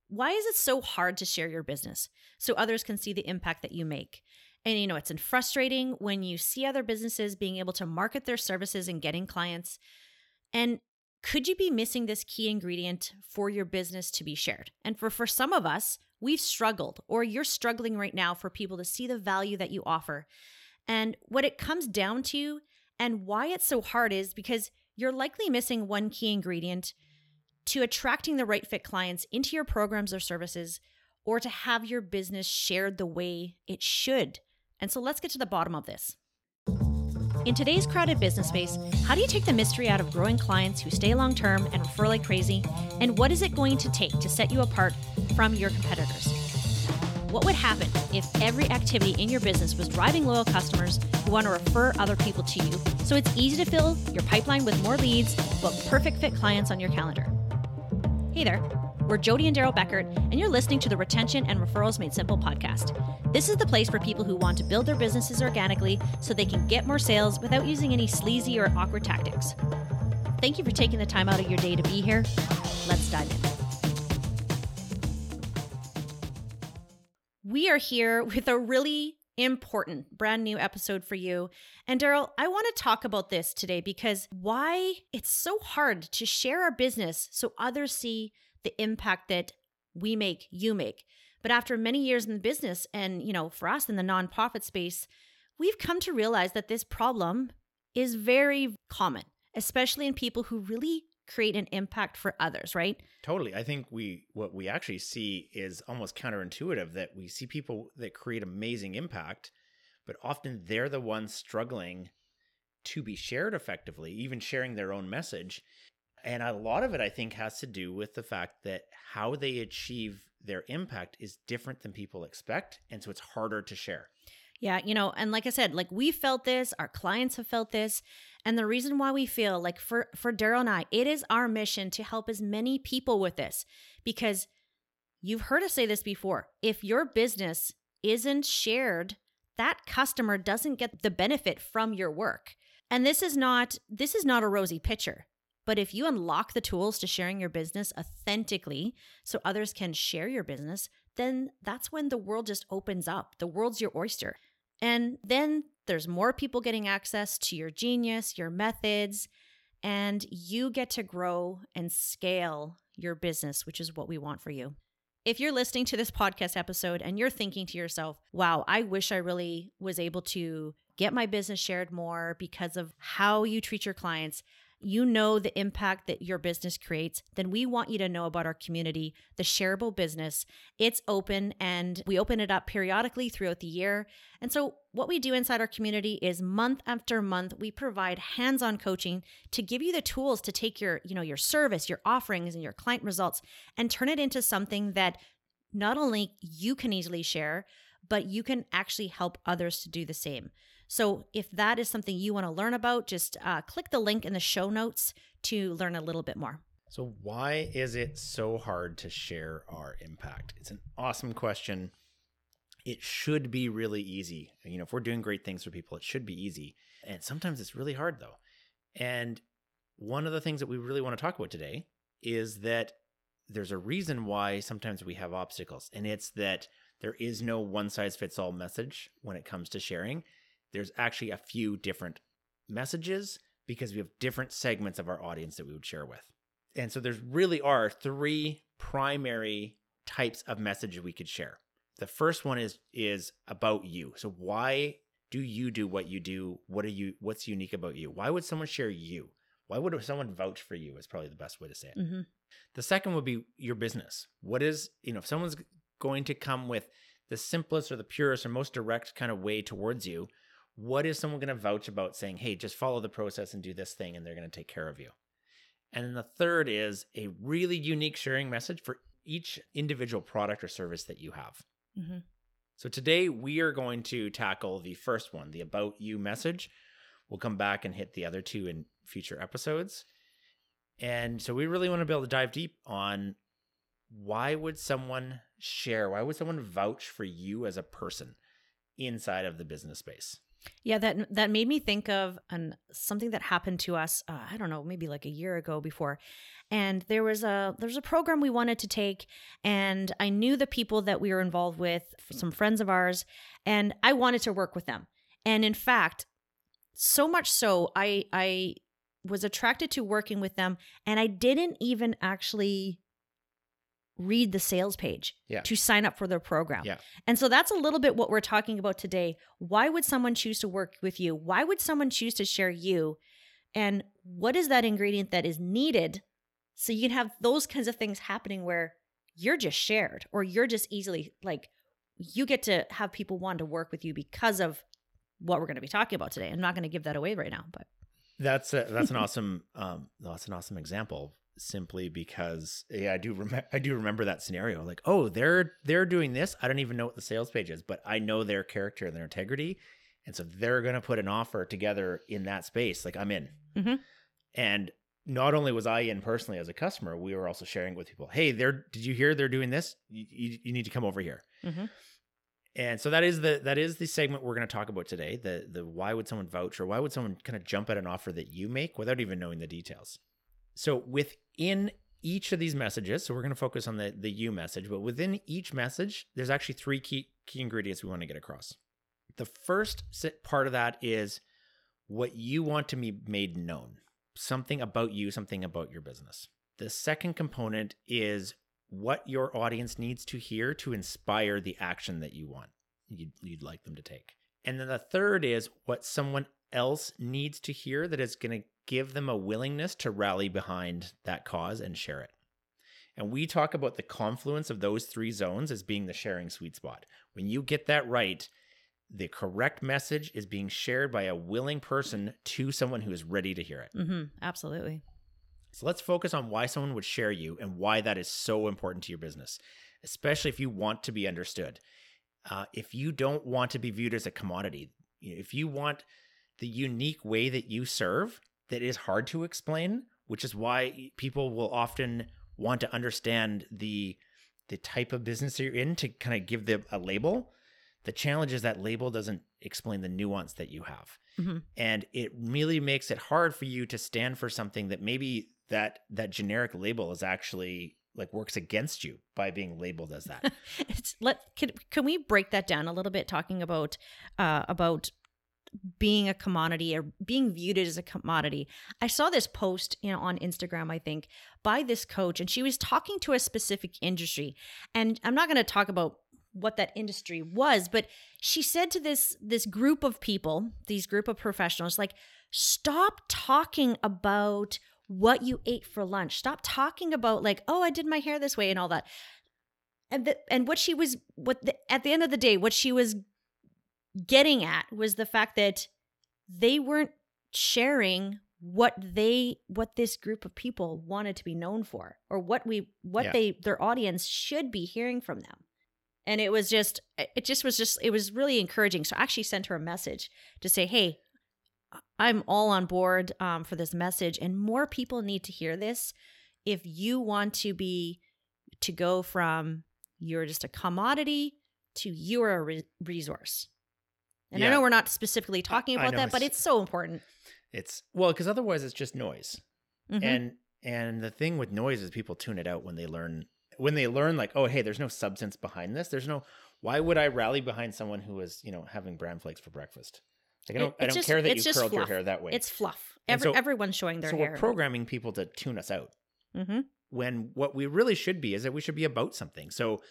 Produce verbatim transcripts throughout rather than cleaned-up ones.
why is it so hard to share your business so others can see the impact that you make? And you know, it's frustrating when you see other businesses being able to market their services and getting clients. And could you be missing this key ingredient for your business to be shared? And for, for some of us, we've struggled, or you're struggling right now for people to see the value that you offer. And what it comes down to and why it's so hard is because you're likely missing one key ingredient to attracting the right fit clients into your programs or services, or to have your business shared the way it should. And so let's get to the bottom of this. In today's crowded business space, how do you take the mystery out of growing clients who stay long-term and refer like crazy? And what is it going to take to set you apart from your competitors? What would happen if every activity in your business was driving loyal customers who want to refer other people to you, so it's easy to fill your pipeline with more leads, book perfect fit clients on your calendar? Hey there, we're Jody and Daryl Beckert, and you're listening to the Retention and Referrals Made Simple podcast. This is the place for people who want to build their businesses organically so they can get more sales without using any sleazy or awkward tactics. Thank you for taking the time out of your day to be here. Let's dive in. We are here with a really important brand new episode for you. And Daryl, I want to talk about this today because why it's so hard to share our business so others see the impact that we make, you make. But after many years in the business and, you know, for us in the nonprofit space, we've come to realize that this problem is very common, especially in people who really create an impact for others, right? Totally. I think we what we actually see is almost counterintuitive, that we see people that create amazing impact, but often they're the ones struggling to be shared effectively, even sharing their own message. And a lot of it, I think, has to do with the fact that how they achieve their impact is different than people expect. And so it's harder to share. Yeah, you know, and like I said, like we felt this, our clients have felt this. And the reason why we feel like for, for Daryl and I, it is our mission to help as many people with this, because you've heard us say this before. If your business isn't shared, that customer doesn't get the benefit from your work. And this is not, this is not a rosy picture. But if you unlock the tools to sharing your business authentically so others can share your business, then that's when the world just opens up. The world's your oyster. And then there's more people getting access to your genius, your methods, and you get to grow and scale your business, which is what we want for you. If you're listening to this podcast episode and you're thinking to yourself, wow, I wish I really was able to get my business shared more because of how you treat your clients, you know the impact that your business creates, then we want you to know about our community, the Shareable Business. It's open and we open it up periodically throughout the year. And so what we do inside our community is month after month, we provide hands-on coaching to give you the tools to take your, you know, your service, your offerings, and your client results and turn it into something that not only you can easily share, but you can actually help others to do the same. So if that is something you want to learn about, just uh, click the link in the show notes to learn a little bit more. So why is it so hard to share our impact? It's an awesome question. It should be really easy. You know, if we're doing great things for people, it should be easy. And sometimes it's really hard though. And one of the things that we really want to talk about today is that there's a reason why sometimes we have obstacles. And it's that there is no one size fits all message when it comes to sharing. There's actually a few different messages because we have different segments of our audience that we would share with. And so there's really are three primary types of messages we could share. The first one is is about you. So why do you do what you do? What are you? What's unique about you? Why would someone share you? Why would someone vouch for you is probably the best way to say it. Mm-hmm. The second would be your business. What is, you know, if someone's going to come with the simplest or the purest or most direct kind of way towards you, what is someone going to vouch about saying, hey, just follow the process and do this thing and they're going to take care of you? And then the third is a really unique sharing message for each individual product or service that you have. Mm-hmm. So today we are going to tackle the first one, the about you message. We'll come back and hit the other two in future episodes. And so we really want to be able to dive deep on why would someone share, why would someone vouch for you as a person inside of the business space? Yeah, that that made me think of an something that happened to us. Uh, I don't know, maybe like a year ago before, and there was a there was a program we wanted to take, and I knew the people that we were involved with, some friends of ours, and I wanted to work with them. And in fact, so much so, I I was attracted to working with them, and I didn't even actually read the sales page Yeah. to sign up for their program. Yeah. And so that's a little bit what we're talking about today. Why would someone choose to work with you? Why would someone choose to share you? And what is that ingredient that is needed so you can have those kinds of things happening where you're just shared, or you're just easily like, you get to have people want to work with you because of what we're going to be talking about today. I'm not going to give that away right now, but That's a, that's an awesome um that's an awesome example. Simply because yeah, I do remember I do remember that scenario. Like, oh, they're they're doing this. I don't even know what the sales page is, but I know their character and their integrity, and so they're gonna put an offer together in that space. Like, I'm in. mm-hmm. And not only was I in personally as a customer, we were also sharing with people. Hey, they're did you hear they're doing this? You, you, you need to come over here. Mm-hmm. And so that is the that is the segment we're going to talk about today. The the why would someone vouch, or why would someone kind of jump at an offer that you make without even knowing the details? So within each of these messages, so we're going to focus on the, the you message, but within each message, there's actually three key key ingredients we want to get across. The first part of that is what you want to be made known, something about you, something about your business. The second component is what your audience needs to hear to inspire the action that you want, you'd, you'd like them to take. And then the third is what someone else needs to hear that is going to give them a willingness to rally behind that cause and share it. And we talk about the confluence of those three zones as being the sharing sweet spot. When you get that right, the correct message is being shared by a willing person to someone who is ready to hear it. Mm-hmm. Absolutely. So let's focus on why someone would share you and why that is so important to your business, especially if you want to be understood. Uh, if you don't want to be viewed as a commodity, if you want the unique way that you serve that is hard to explain, which is why people will often want to understand the the type of business you're in to kind of give them a label. The challenge is that label doesn't explain the nuance that you have. Mm-hmm. And it really makes it hard for you to stand for something that maybe that that generic label is actually like works against you by being labeled as that. it's let can, can we break that down a little bit, talking about uh about being a commodity or being viewed as a commodity. I saw this post, you know, on Instagram, I think, by this coach, and she was talking to a specific industry. And I'm not going to talk about what that industry was, but she said to this this group of people, these group of professionals, like, stop talking about what you ate for lunch. Stop talking about like, oh, I did my hair this way and all that. And the, and what she was, what the, at the end of the day, what she was getting at was the fact that they weren't sharing what they what this group of people wanted to be known for, or what we what Yeah. they their audience should be hearing from them. And it was just it just was just it was really encouraging. So I actually sent her a message to say, hey, I'm all on board um, for this message, and more people need to hear this if you want to be to go from you're just a commodity to you're a re- resource. And Yeah. I know we're not specifically talking I about know, that, but it's- it's so important. It's well, because otherwise it's just noise. Mhm. And and the thing with noise is people tune it out when they learn when they learn like, oh, hey, there's no substance behind this. There's no why would I rally behind someone who is, you know, having bran flakes for breakfast? Like, I don't It- I it's don't just- care that it's you just curled your fluff. hair that way. It's fluff. And Every, so- everyone's showing their so hair. we're programming people to tune us out. Mm-hmm. When what we really should be is that we should be about something. So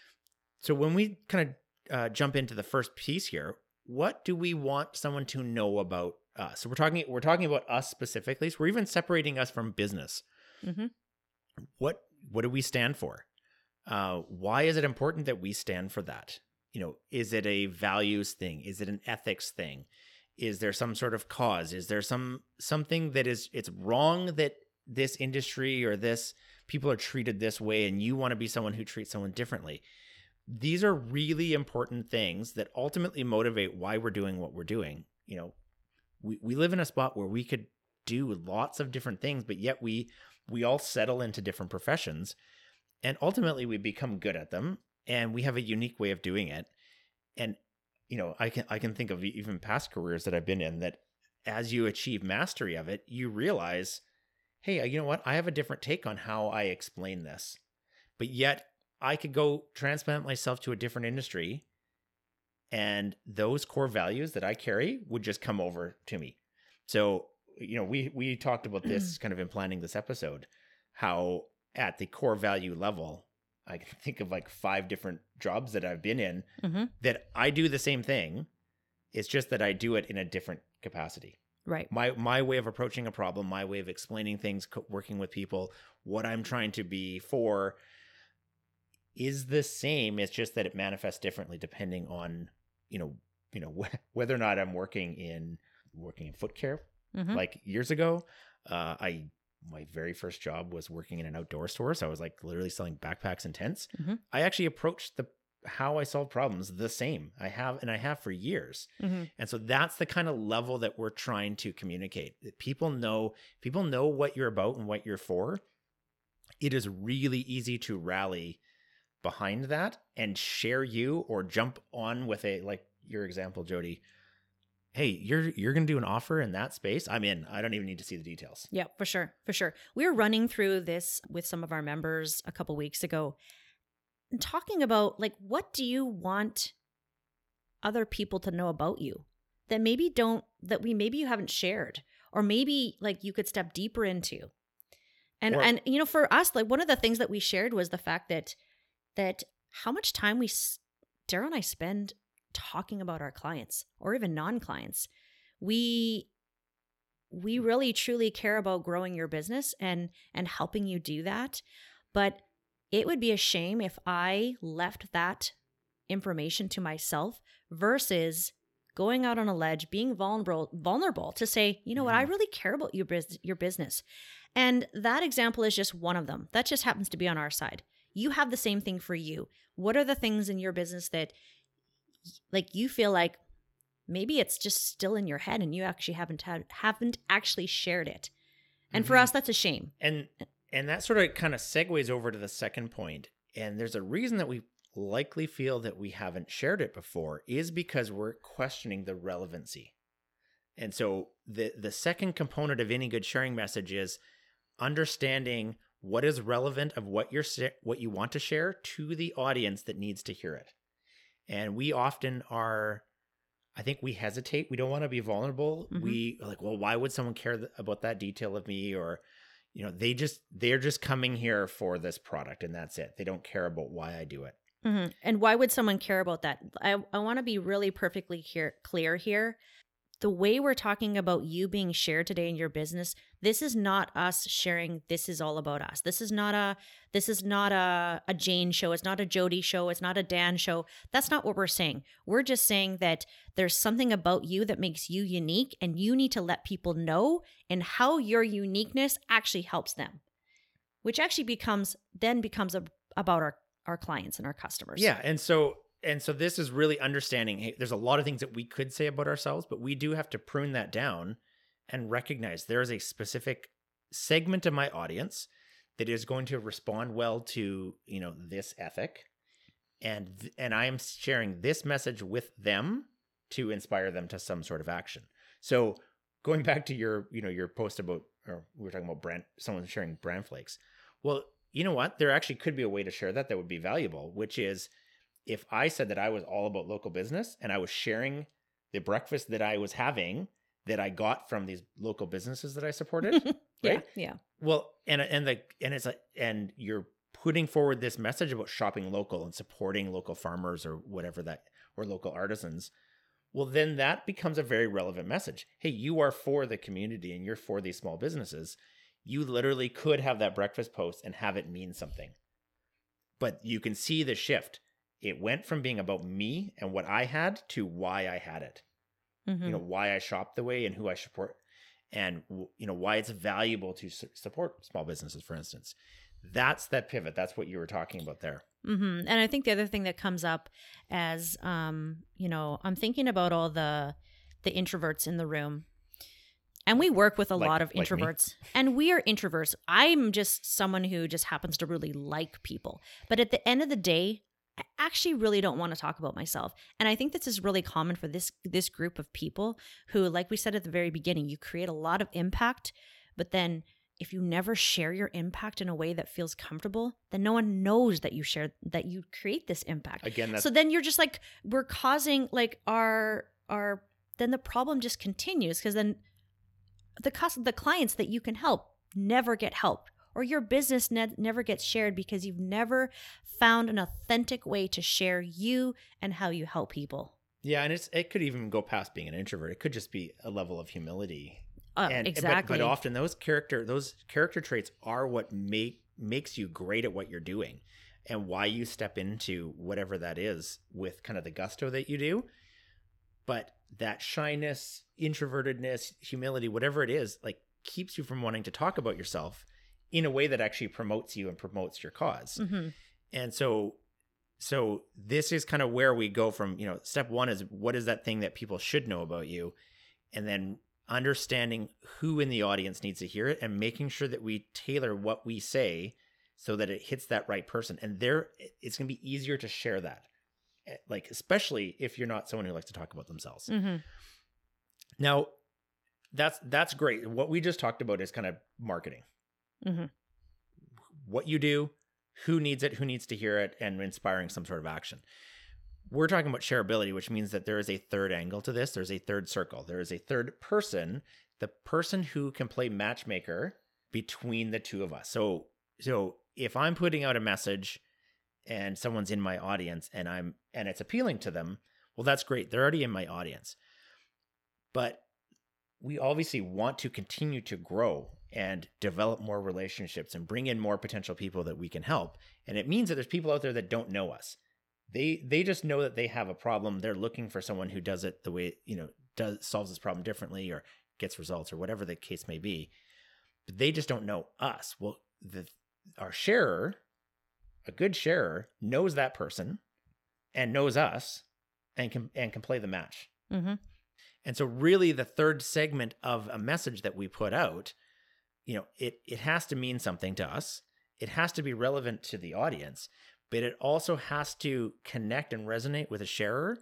so when we kind of uh, jump into the first piece here, what do we want someone to know about us? So we're talking we're talking about us specifically. So we're even separating us from business. Mm-hmm. What what do we stand for? Uh, why is it important that we stand for that? You know, is it a values thing? Is it an ethics thing? Is there some sort of cause? Is there some something that is it's wrong that this industry or this people are treated this way, and you want to be someone who treats someone differently? These are really important things that ultimately motivate why we're doing what we're doing. You know, we, we live in a spot where we could do lots of different things, but yet we we all settle into different professions, and ultimately we become good at them, and we have a unique way of doing it. And you know, I can I can think of even past careers that I've been in that as you achieve mastery of it, you realize, hey, you know what? I have a different take on how I explain this. But yet I could go transplant myself to a different industry and those core values that I carry would just come over to me. So, you know, we we talked about this kind of in planning this episode, how at the core value level, I can think of like five different jobs that I've been in mm-hmm. that I do the same thing. It's just that I do it in a different capacity. Right. My my way of approaching a problem, my way of explaining things, co- working with people, what I'm trying to be for is the same. It's just that it manifests differently depending on, you know, you know, wh- whether or not I'm working in working in foot care. Mm-hmm. Like years ago, uh, I my very first job was working in an outdoor store. So I was like literally selling backpacks and tents. Mm-hmm. I actually approached the how I solve problems the same. I have, and I have for years. Mm-hmm. And so that's the kind of level that we're trying to communicate. That people know, people know what you're about and what you're for. It is really easy to rally behind that and share you or jump on with a, like your example, Jody. Hey, you're you're going to do an offer in that space? I'm in. I don't even need to see the details. Yeah, for sure. For sure. We were running through this with some of our members a couple weeks ago and talking about, like, what do you want other people to know about you that maybe don't, that we maybe you haven't shared, or maybe like you could step deeper into. And, or, and you know, for us, like one of the things that we shared was the fact that, that how much time we, Daryl and I spend talking about our clients or even non-clients. We we really truly care about growing your business and and helping you do that. But it would be a shame if I left that information to myself versus going out on a ledge, being vulnerable vulnerable to say, you know mm-hmm. what, I really care about your bus- your business. And that example is just one of them. That just happens to be on our side. You have the same thing for you. What are the things in your business that like you feel like maybe it's just still in your head and you actually haven't had, haven't actually shared it. And mm-hmm. for us, that's a shame. And and that sort of kind of segues over to the second point. And there's a reason that we likely feel that we haven't shared it before is because we're questioning the relevancy. And so the the second component of any good sharing message is understanding what is relevant of what you're what you want to share to the audience that needs to hear it. And we often are, I think we hesitate. We don't want to be vulnerable. Mm-hmm. We are like, well, why would someone care th- about that detail of me? Or, you know, they just, they're just coming here for this product and that's it. They don't care about why I do it. Mm-hmm. And why would someone care about that? I, I want to be really perfectly here, clear here. The way we're talking about you being shared today in your business, this is not us sharing, this is all about us. This is not a this is not a, a Jane show. It's not a Jody show. It's not a Dan show. That's not what we're saying. We're just saying that there's something about you that makes you unique and you need to let people know and how your uniqueness actually helps them, which actually becomes then becomes a, about our, our clients and our customers. Yeah. And so And so this is really understanding, hey, there's a lot of things that we could say about ourselves, but we do have to prune that down and recognize there is a specific segment of my audience that is going to respond well to, you know, this ethic. And, and I am sharing this message with them to inspire them to some sort of action. So going back to your, you know, your post about, or we were talking about brand, someone sharing brand flakes. Well, you know what? There actually could be a way to share that that would be valuable, which is, if I said that I was all about local business and I was sharing the breakfast that I was having that I got from these local businesses that I supported, right? Yeah, yeah. Well, and and the and it's like, and you're putting forward this message about shopping local and supporting local farmers or whatever that, or local artisans. Well, then that becomes a very relevant message. Hey, you are for the community and you're for these small businesses. You literally could have that breakfast post and have it mean something. But you can see the shift. It went from being about me and what I had to why I had it. Mm-hmm. You know, why I shop the way and who I support, and, you know, why it's valuable to su- support small businesses, for instance. That's that pivot. That's what you were talking about there. Mm-hmm. And I think the other thing that comes up as, um, you know, I'm thinking about all the the introverts in the room. And we work with a like, lot of introverts, like and we are introverts. I'm just someone who just happens to really like people. But at the end of the day, I actually really don't want to talk about myself. And I think this is really common for this this group of people who, like we said at the very beginning, you create a lot of impact, but then if you never share your impact in a way that feels comfortable, then no one knows that you share, that you create this impact. Again, that's- so then you're just like, we're causing like our, our, then the problem just continues, because then the cost, the clients that you can help never get helped, or your business ne- never gets shared because you've never found an authentic way to share you and how you help people. Yeah. And it's, it could even go past being an introvert. It could just be a level of humility. Uh, and, exactly. But, but often those character those character traits are what make makes you great at what you're doing, and why you step into whatever that is with kind of the gusto that you do. But that shyness, introvertedness, humility, whatever it is, like keeps you from wanting to talk about yourself in a way that actually promotes you and promotes your cause. Mm-hmm. And so, so this is kind of where we go from, you know, step one is what is that thing that people should know about you, and then understanding who in the audience needs to hear it and making sure that we tailor what we say so that it hits that right person. And there, it's going to be easier to share that, like, especially if you're not someone who likes to talk about themselves. Mm-hmm. Now, that's, that's great. What we just talked about is kind of marketing. Mm-hmm. What you do, who needs it, who needs to hear it, and inspiring some sort of action. We're talking about shareability, which means that there is a third angle to this. There's a third circle. There is a third person, the person who can play matchmaker between the two of us. So, so if I'm putting out a message and someone's in my audience and I'm, and it's appealing to them, well, that's great. They're already in my audience. But we obviously want to continue to grow and develop more relationships and bring in more potential people that we can help. And it means that there's people out there that don't know us. They they just know that they have a problem. They're looking for someone who does it the way, you know, does solves this problem differently or gets results or whatever the case may be. But they just don't know us. Well, the our sharer, a good sharer, knows that person and knows us and can and can play the match. Mm-hmm. And so really the third segment of a message that we put out, you know, it it has to mean something to us. It has to be relevant to the audience. But it also has to connect and resonate with a sharer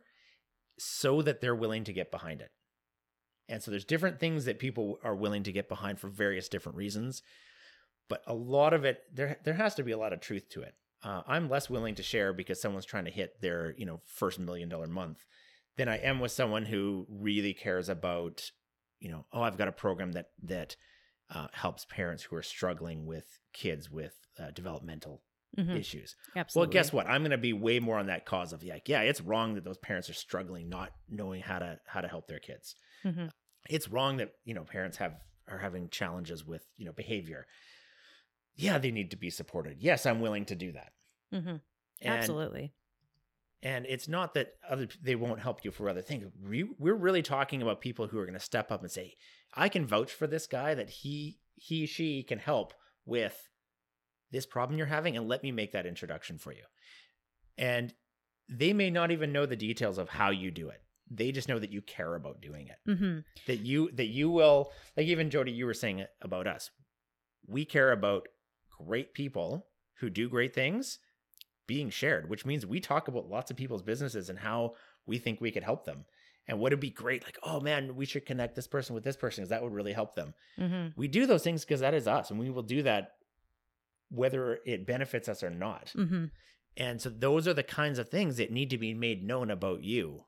so that they're willing to get behind it. And so there's different things that people are willing to get behind for various different reasons. But a lot of it, there there has to be a lot of truth to it. Uh, I'm less willing to share because someone's trying to hit their, you know, first million dollar month than I am with someone who really cares about, you know, oh, I've got a program that that uh, helps parents who are struggling with kids with uh, developmental Mm-hmm. issues. Absolutely. Well, guess what? I'm going to be way more on that cause of like, yeah, it's wrong that those parents are struggling, not knowing how to how to help their kids. Mm-hmm. It's wrong that, you know, parents have are having challenges with, you know, behavior. Yeah, they need to be supported. Yes, I'm willing to do that. Mm-hmm. And, Absolutely. And it's not that other they won't help you for other things. We, we're really talking about people who are going to step up and say, I can vouch for this guy that he he she can help with this problem you're having, and let me make that introduction for you. And they may not even know the details of how you do it. They just know that you care about doing it. Mm-hmm. That you that you will, like even Jody, you were saying about us. We care about great people who do great things being shared, which means we talk about lots of people's businesses and how we think we could help them. And would it be great? Like, oh man, we should connect this person with this person because that would really help them. Mm-hmm. We do those things because that is us, and we will do that whether it benefits us or not. Mm-hmm. And so those are the kinds of things that need to be made known about you.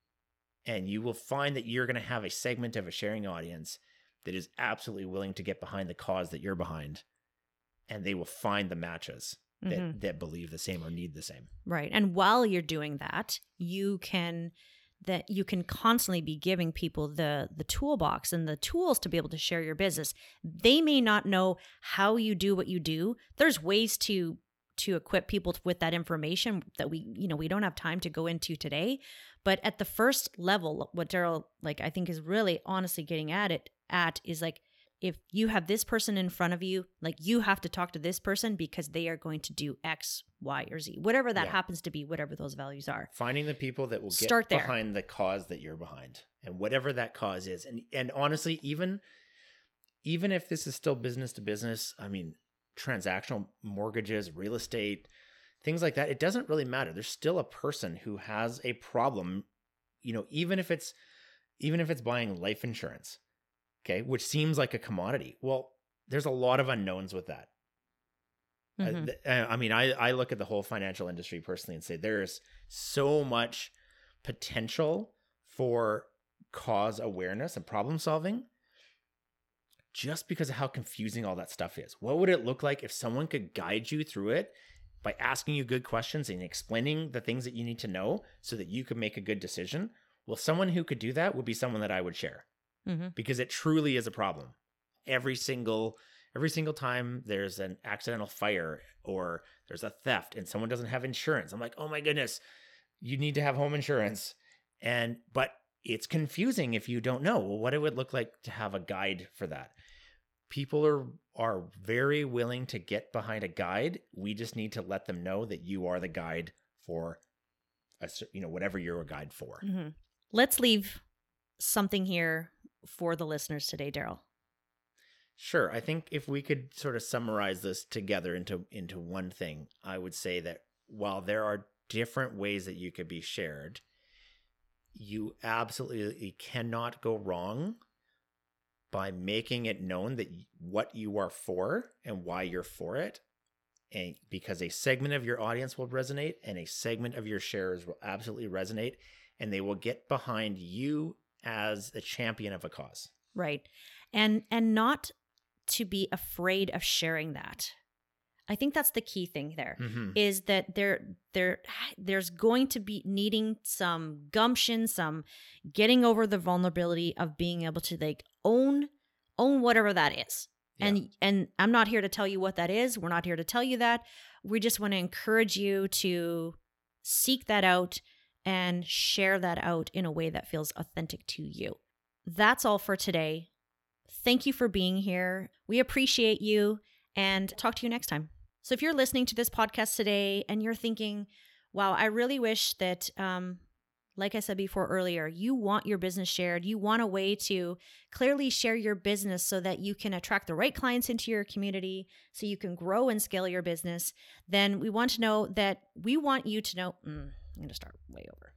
And you will find that you're going to have a segment of a sharing audience that is absolutely willing to get behind the cause that you're behind. And they will find the matches that, mm-hmm. that believe the same or need the same. Right. And while you're doing that, you can that you can constantly be giving people the the toolbox and the tools to be able to share your business. They may not know how you do what you do. There's ways to to equip people with that information that we, you know, we don't have time to go into today. But at the first level, what Daryl, like, I think is really honestly getting at it at is like, if you have this person in front of you, like you have to talk to this person because they are going to do X, Y, or Z, whatever that yeah. happens to be, whatever those values are. Finding the people that will get Start there. behind the cause that you're behind and whatever that cause is. And and honestly, even, even if this is still business to business, I mean, transactional mortgages, real estate, things like that. It doesn't really matter. There's still a person who has a problem, you know, even if it's, even if it's buying life insurance, okay, which seems like a commodity. Well, there's a lot of unknowns with that. Mm-hmm. Uh, I mean, I, I look at the whole financial industry personally and say there's so much potential for cause awareness and problem solving just because of how confusing all that stuff is. What would it look like if someone could guide you through it by asking you good questions and explaining the things that you need to know so that you could make a good decision? Well, someone who could do that would be someone that I would share, mm-hmm. because it truly is a problem. Every single every single time there's an accidental fire or there's a theft and someone doesn't have insurance, I'm like, oh my goodness, you need to have home insurance. And but it's confusing if you don't know, well, what it would look like to have a guide for that. People are are very willing to get behind a guide. We just need to let them know that you are the guide for, a, you know, whatever you're a guide for. Mm-hmm. Let's leave something here for the listeners today, Daryl. Sure. I think if we could sort of summarize this together into into one thing, I would say that while there are different ways that you could be shared, you absolutely cannot go wrong by making it known that what you are for and why you're for it. And because a segment of your audience will resonate and a segment of your sharers will absolutely resonate, and they will get behind you as a champion of a cause. Right. And and not to be afraid of sharing that. I think that's the key thing there, mm-hmm. is that there, there, there's going to be needing some gumption, some getting over the vulnerability of being able to like own, own whatever that is. Yeah. And, and I'm not here to tell you what that is. We're not here to tell you that. We just want to encourage you to seek that out and share that out in a way that feels authentic to you. That's all for today. Thank you for being here. We appreciate you, and talk to you next time. So if you're listening to this podcast today and you're thinking, wow, I really wish that, um, like I said before earlier, you want your business shared. You want a way to clearly share your business so that you can attract the right clients into your community, so you can grow and scale your business. Then we want to know that we want you to know, mm, I'm going to start way over.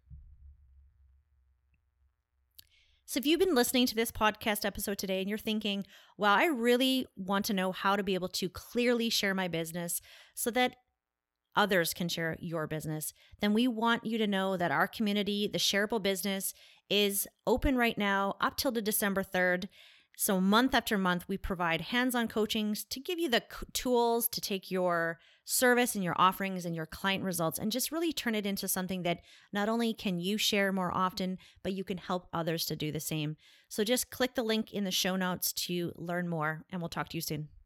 So if you've been listening to this podcast episode today and you're thinking, wow, I really want to know how to be able to clearly share my business so that others can share your business, then we want you to know that our community, the Shareable Business, is open right now up till the December third. So month after month, we provide hands-on coachings to give you the c- tools to take your service and your offerings and your client results and just really turn it into something that not only can you share more often, but you can help others to do the same. So just click the link in the show notes to learn more, and we'll talk to you soon.